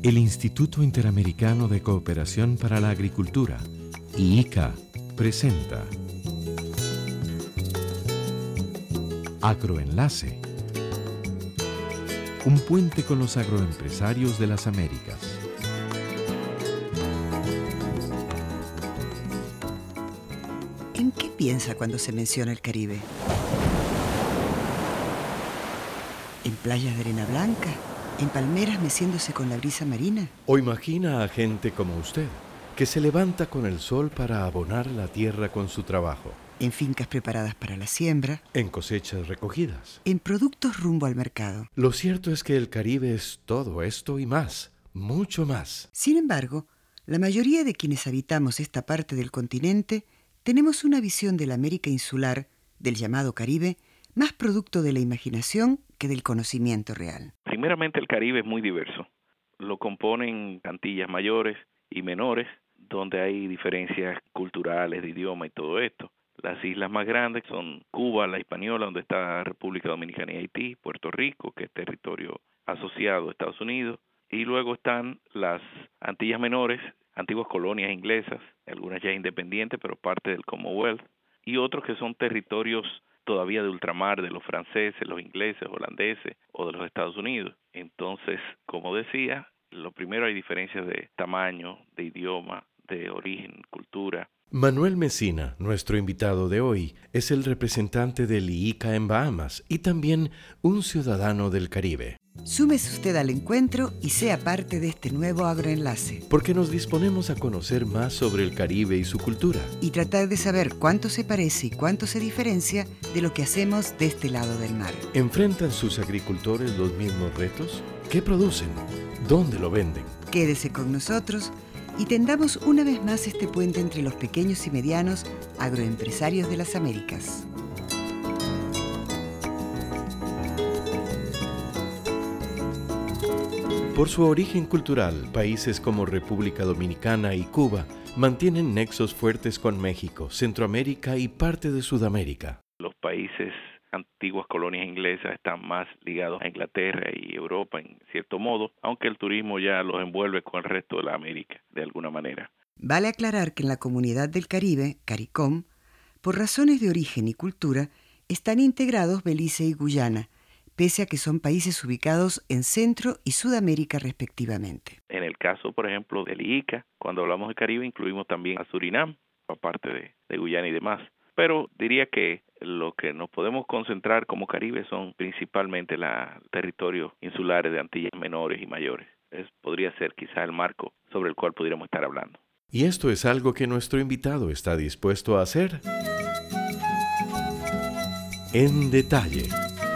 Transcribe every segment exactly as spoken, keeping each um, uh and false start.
El Instituto Interamericano de Cooperación para la Agricultura, I I C A, presenta Agroenlace, un puente con los agroempresarios de las Américas. ¿En qué piensa cuando se menciona el Caribe? ¿En playas de arena blanca? ¿En palmeras meciéndose con la brisa marina? ¿O imagina a gente como usted, que se levanta con el sol para abonar la tierra con su trabajo? ¿En fincas preparadas para la siembra? En cosechas recogidas. ¿En productos rumbo al mercado? Lo cierto es que el Caribe es todo esto y más, mucho más. Sin embargo, la mayoría de quienes habitamos esta parte del continente tenemos una visión de la América insular, del llamado Caribe, más producto de la imaginación que del conocimiento real. Primeramente, el Caribe es muy diverso. Lo componen Antillas mayores y menores, donde hay diferencias culturales, de idioma y todo esto. Las islas más grandes son Cuba, la Hispaniola, donde está República Dominicana y Haití, Puerto Rico, que es territorio asociado a Estados Unidos, y luego están las Antillas menores, antiguas colonias inglesas, algunas ya independientes, pero parte del Commonwealth, y otros que son territorios todavía de ultramar, de los franceses, los ingleses, holandeses o de los Estados Unidos. Entonces, como decía, lo primero hay diferencias de tamaño, de idioma, de origen, cultura. Manuel Mesina, nuestro invitado de hoy, es el representante del I I C A en Bahamas y también un ciudadano del Caribe. Súmese usted al encuentro y sea parte de este nuevo agroenlace. Porque nos disponemos a conocer más sobre el Caribe y su cultura. Y tratar de saber cuánto se parece y cuánto se diferencia de lo que hacemos de este lado del mar. ¿Enfrentan sus agricultores los mismos retos? ¿Qué producen? ¿Dónde lo venden? Quédese con nosotros y tendamos una vez más este puente entre los pequeños y medianos agroempresarios de las Américas. Por su origen cultural, países como República Dominicana y Cuba mantienen nexos fuertes con México, Centroamérica y parte de Sudamérica. Los países antiguas colonias inglesas están más ligados a Inglaterra y Europa en cierto modo, aunque el turismo ya los envuelve con el resto de la América, de alguna manera. Vale aclarar que en la comunidad del Caribe, CARICOM, por razones de origen y cultura, están integrados Belice y Guyana, pese a que son países ubicados en Centro y Sudamérica respectivamente. En el caso, por ejemplo, del I I C A, cuando hablamos de Caribe, incluimos también a Surinam, aparte de, de Guyana y demás. Pero diría que lo que nos podemos concentrar como Caribe son principalmente los territorios insulares de Antillas menores y mayores. Es, podría ser quizás el marco sobre el cual pudiéramos estar hablando. Y esto es algo que nuestro invitado está dispuesto a hacer en detalle.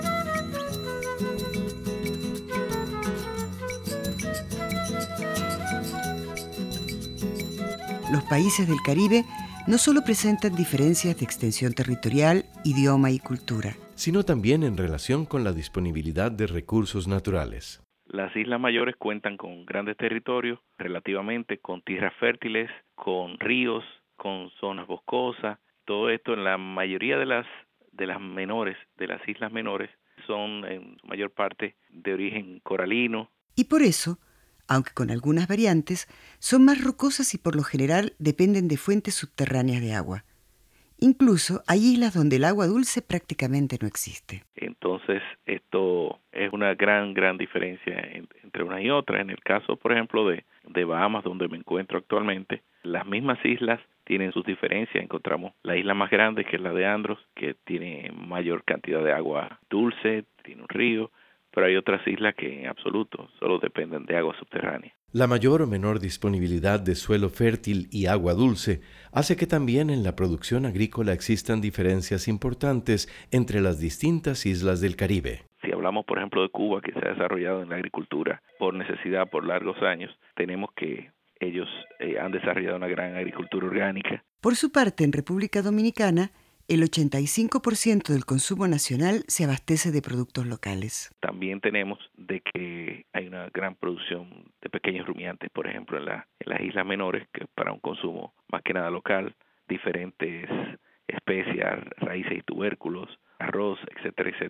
Los países del Caribe no solo presentan diferencias de extensión territorial, idioma y cultura, sino también en relación con la disponibilidad de recursos naturales. Las islas mayores cuentan con grandes territorios, relativamente con tierras fértiles, con ríos, con zonas boscosas. Todo esto en la mayoría de las de las menores, de las islas menores, son en su mayor parte de origen coralino. Y por eso, aunque con algunas variantes, son más rocosas y por lo general dependen de fuentes subterráneas de agua. Incluso hay islas donde el agua dulce prácticamente no existe. Entonces, esto es una gran, gran diferencia entre unas y otras. En el caso, por ejemplo, de, de Bahamas, donde me encuentro actualmente, las mismas islas tienen sus diferencias. Encontramos la isla más grande, que es la de Andros, que tiene mayor cantidad de agua dulce, tiene un río, pero hay otras islas que en absoluto solo dependen de agua subterránea. La mayor o menor disponibilidad de suelo fértil y agua dulce hace que también en la producción agrícola existan diferencias importantes entre las distintas islas del Caribe. Si hablamos, por ejemplo, de Cuba, que se ha desarrollado en la agricultura por necesidad por largos años, tenemos que ellos eh, han desarrollado una gran agricultura orgánica. Por su parte, en República Dominicana, el ochenta y cinco por ciento del consumo nacional se abastece de productos locales. También tenemos de que hay una gran producción de pequeños rumiantes, por ejemplo, en, la, en las islas menores, que para un consumo más que nada local, diferentes especias, raíces y tubérculos, arroz, etcétera, etcétera.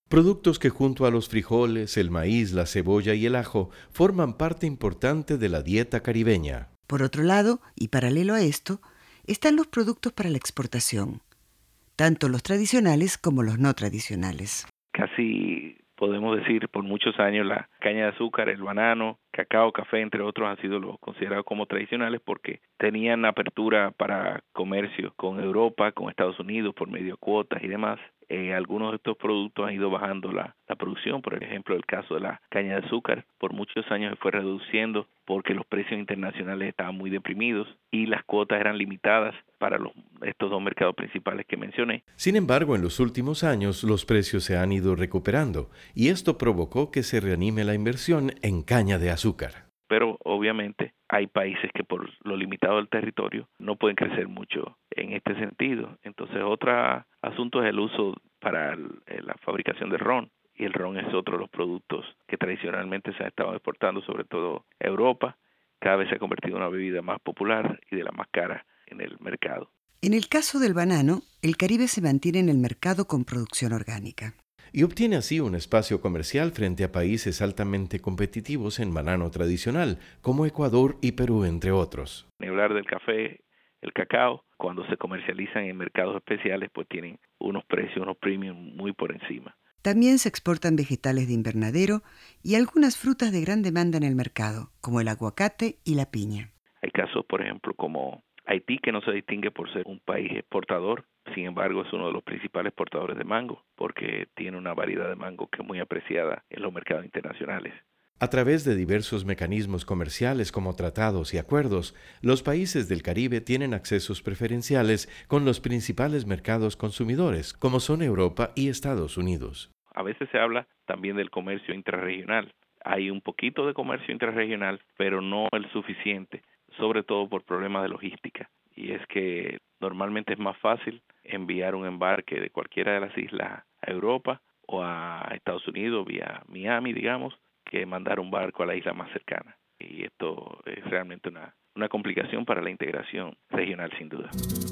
Productos que junto a los frijoles, el maíz, la cebolla y el ajo forman parte importante de la dieta caribeña. Por otro lado, y paralelo a esto, están los productos para la exportación, tanto los tradicionales como los no tradicionales. Casi podemos decir por muchos años la caña de azúcar, el banano, cacao, café, entre otros, han sido los considerados como tradicionales porque tenían apertura para comercio con Europa, con Estados Unidos por medio de cuotas y demás. Eh, algunos de estos productos han ido bajando la, la producción, por ejemplo el caso de la caña de azúcar, por muchos años se fue reduciendo porque los precios internacionales estaban muy deprimidos y las cuotas eran limitadas para los, estos dos mercados principales que mencioné. Sin embargo, en los últimos años los precios se han ido recuperando y esto provocó que se reanime la inversión en caña de azúcar. Pero obviamente hay países que por lo limitado del territorio no pueden crecer mucho en este sentido. Entonces otro asunto es el uso para el, la fabricación del ron. Y el ron es otro de los productos que tradicionalmente se han estado exportando, sobre todo a Europa. Cada vez se ha convertido en una bebida más popular y de la más cara en el mercado. En el caso del banano, el Caribe se mantiene en el mercado con producción orgánica. Y obtiene así un espacio comercial frente a países altamente competitivos en banano tradicional, como Ecuador y Perú, entre otros. Ni hablar del café, el cacao, cuando se comercializan en mercados especiales, pues tienen unos precios, unos premiums muy por encima. También se exportan vegetales de invernadero y algunas frutas de gran demanda en el mercado, como el aguacate y la piña. Hay casos, por ejemplo, como Haití, que no se distingue por ser un país exportador. Sin embargo, es uno de los principales exportadores de mango, porque tiene una variedad de mango que es muy apreciada en los mercados internacionales. A través de diversos mecanismos comerciales como tratados y acuerdos, los países del Caribe tienen accesos preferenciales con los principales mercados consumidores, como son Europa y Estados Unidos. A veces se habla también del comercio intrarregional. Hay un poquito de comercio intrarregional, pero no el suficiente, sobre todo por problemas de logística. Y es que normalmente es más fácil enviar un embarque de cualquiera de las islas a Europa o a Estados Unidos vía Miami, digamos, que mandar un barco a la isla más cercana. Y esto es realmente una, una complicación para la integración regional, sin duda.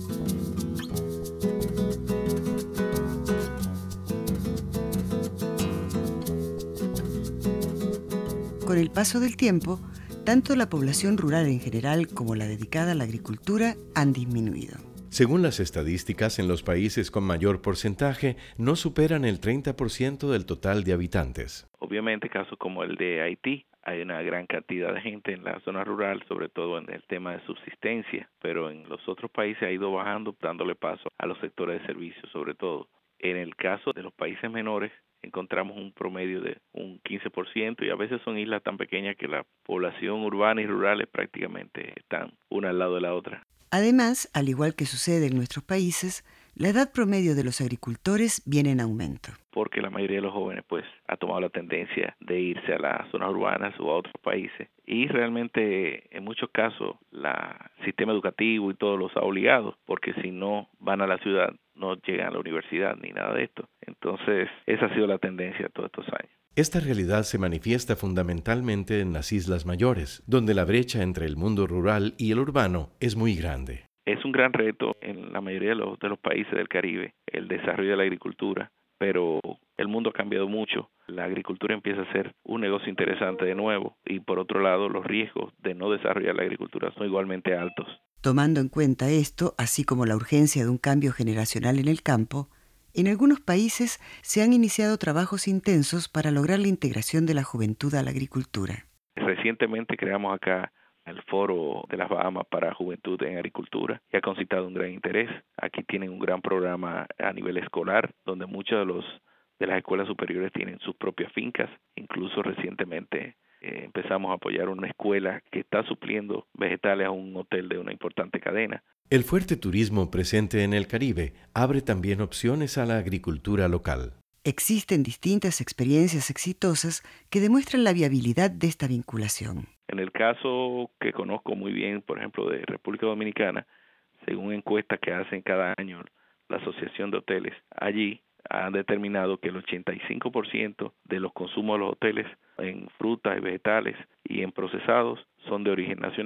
Con el paso del tiempo, tanto la población rural en general como la dedicada a la agricultura han disminuido. Según las estadísticas, en los países con mayor porcentaje no superan el treinta por ciento del total de habitantes. Obviamente, casos como el de Haití, hay una gran cantidad de gente en la zona rural, sobre todo en el tema de subsistencia, pero en los otros países ha ido bajando, dándole paso a los sectores de servicios, sobre todo. En el caso de los países menores, encontramos un promedio de un quince por ciento y a veces son islas tan pequeñas que la población urbana y rural prácticamente están una al lado de la otra. Además, al igual que sucede en nuestros países, la edad promedio de los agricultores viene en aumento. Porque la mayoría de los jóvenes pues ha tomado la tendencia de irse a las zonas urbanas o a otros países y realmente en muchos casos el sistema educativo y todo los ha obligado, porque si no van a la ciudad no llegan a la universidad ni nada de esto. Entonces esa ha sido la tendencia todos estos años. Esta realidad se manifiesta fundamentalmente en las Islas Mayores, donde la brecha entre el mundo rural y el urbano es muy grande. Es un gran reto en la mayoría de los, de los países del Caribe, el desarrollo de la agricultura, pero el mundo ha cambiado mucho. La agricultura empieza a ser un negocio interesante de nuevo y por otro lado los riesgos de no desarrollar la agricultura son igualmente altos. Tomando en cuenta esto, así como la urgencia de un cambio generacional en el campo, en algunos países se han iniciado trabajos intensos para lograr la integración de la juventud a la agricultura. Recientemente creamos acá el Foro de las Bahamas para Juventud en Agricultura y ha concitado un gran interés. Aquí tienen un gran programa a nivel escolar, donde muchos de los de las escuelas superiores tienen sus propias fincas. Incluso recientemente eh, empezamos a apoyar una escuela que está supliendo vegetales a un hotel de una importante cadena. El fuerte turismo presente en el Caribe abre también opciones a la agricultura local. Existen distintas experiencias exitosas que demuestran la viabilidad de esta vinculación. En el caso que conozco muy bien, por ejemplo, de República Dominicana, según encuestas que hacen cada año la Asociación de Hoteles, allí han determinado que el ochenta y cinco por ciento de los consumos de los hoteles en frutas y vegetales y en procesados son de origen nacional.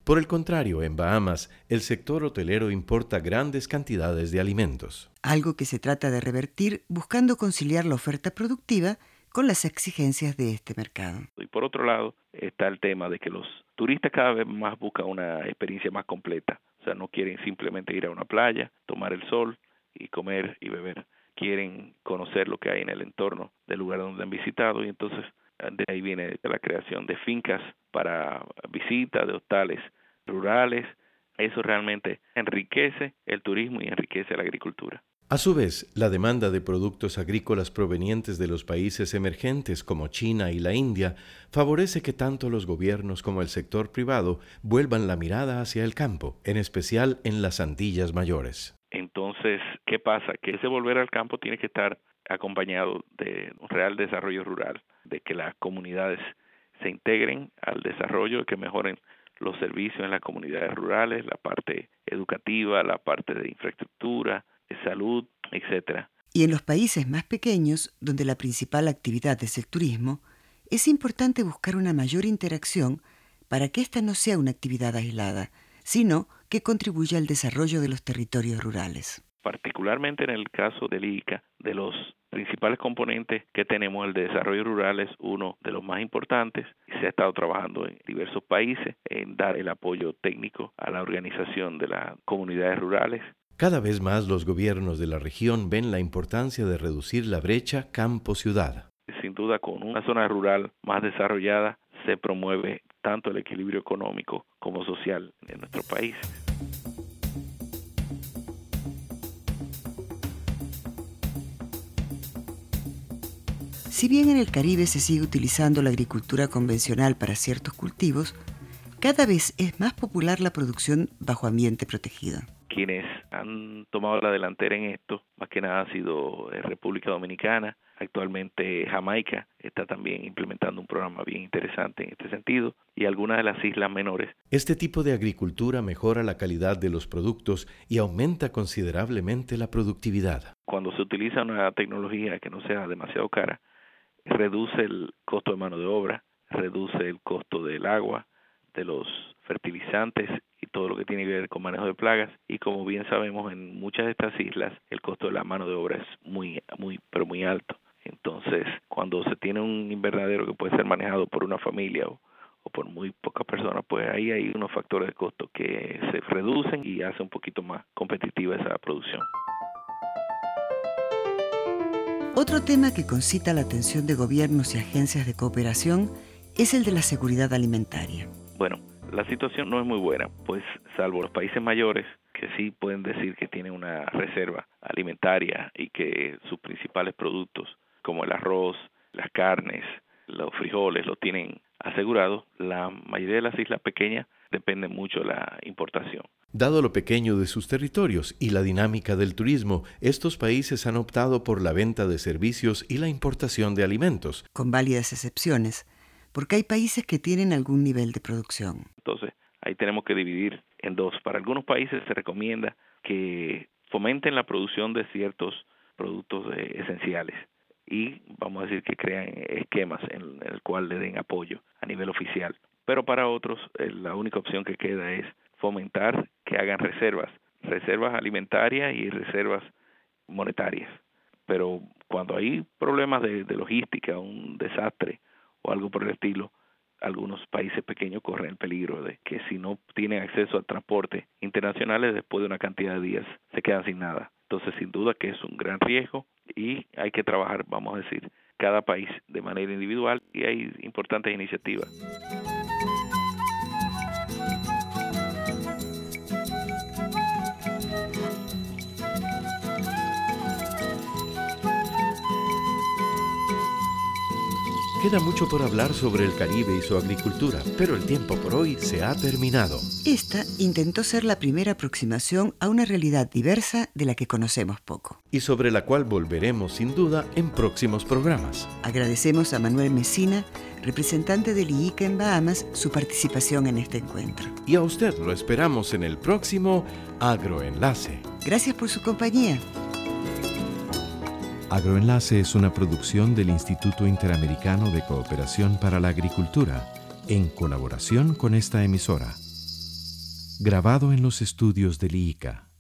Por el contrario, en Bahamas, el sector hotelero importa grandes cantidades de alimentos. Algo que se trata de revertir buscando conciliar la oferta productiva con las exigencias de este mercado. Y por otro lado, está el tema de que los turistas cada vez más buscan una experiencia más completa. O sea, no quieren simplemente ir a una playa, tomar el sol y comer y beber. Quieren conocer lo que hay en el entorno del lugar donde han visitado, y entonces de ahí viene la creación de fincas para visita, de hostales rurales. Eso realmente enriquece el turismo y enriquece la agricultura. A su vez, la demanda de productos agrícolas provenientes de los países emergentes como China y la India favorece que tanto los gobiernos como el sector privado vuelvan la mirada hacia el campo, en especial en las Antillas Mayores. Entonces, ¿qué pasa? Que ese volver al campo tiene que estar acompañado de un real desarrollo rural, de que las comunidades se integren al desarrollo, que mejoren los servicios en las comunidades rurales, la parte educativa, la parte de infraestructura, de salud, etcétera. Y en los países más pequeños, donde la principal actividad es el turismo, es importante buscar una mayor interacción para que esta no sea una actividad aislada, sino que contribuya al desarrollo de los territorios rurales. Particularmente en el caso del I C A, de los principales componentes que tenemos, el de desarrollo rural es uno de los más importantes. Se ha estado trabajando en diversos países en dar el apoyo técnico a la organización de las comunidades rurales. Cada vez más los gobiernos de la región ven la importancia de reducir la brecha campo-ciudad. Sin duda, con una zona rural más desarrollada se promueve tanto el equilibrio económico como social en nuestro país. Si bien en el Caribe se sigue utilizando la agricultura convencional para ciertos cultivos, cada vez es más popular la producción bajo ambiente protegido. Quienes han tomado la delantera en esto, más que nada ha sido República Dominicana. Actualmente Jamaica está también implementando un programa bien interesante en este sentido, y algunas de las islas menores. Este tipo de agricultura mejora la calidad de los productos y aumenta considerablemente la productividad. Cuando se utiliza una tecnología que no sea demasiado cara, reduce el costo de mano de obra, reduce el costo del agua, de los fertilizantes y todo lo que tiene que ver con manejo de plagas. Y como bien sabemos, en muchas de estas islas el costo de la mano de obra es muy, muy, pero muy alto. Entonces, cuando se tiene un invernadero que puede ser manejado por una familia o, o por muy pocas personas, pues ahí hay unos factores de costo que se reducen y hace un poquito más competitiva esa producción. Otro tema que concita la atención de gobiernos y agencias de cooperación es el de la seguridad alimentaria. Bueno, la situación no es muy buena, pues salvo los países mayores, que sí pueden decir que tienen una reserva alimentaria y que sus principales productos, como el arroz, las carnes, los frijoles, lo tienen asegurado, la mayoría de las islas pequeñas dependen mucho de la importación. Dado lo pequeño de sus territorios y la dinámica del turismo, estos países han optado por la venta de servicios y la importación de alimentos. Con válidas excepciones, porque hay países que tienen algún nivel de producción. Entonces, ahí tenemos que dividir en dos. Para algunos países se recomienda que fomenten la producción de ciertos productos eh, esenciales y vamos a decir que crean esquemas en el cual le den apoyo a nivel oficial. Pero para otros, eh, la única opción que queda es fomentar que hagan reservas, reservas alimentarias y reservas monetarias. Pero cuando hay problemas de, de logística, un desastre o algo por el estilo, algunos países pequeños corren el peligro de que si no tienen acceso al transporte internacional, después de una cantidad de días se quedan sin nada. Entonces, sin duda que es un gran riesgo y hay que trabajar, vamos a decir, cada país de manera individual, y hay importantes iniciativas. Queda mucho por hablar sobre el Caribe y su agricultura, pero el tiempo por hoy se ha terminado. Esta intentó ser la primera aproximación a una realidad diversa de la que conocemos poco. Y sobre la cual volveremos sin duda en próximos programas. Agradecemos a Manuel Mesina, representante del I I C A en Bahamas, su participación en este encuentro. Y a usted lo esperamos en el próximo Agroenlace. Gracias por su compañía. Agroenlace es una producción del Instituto Interamericano de Cooperación para la Agricultura, en colaboración con esta emisora. Grabado en los estudios del I C A.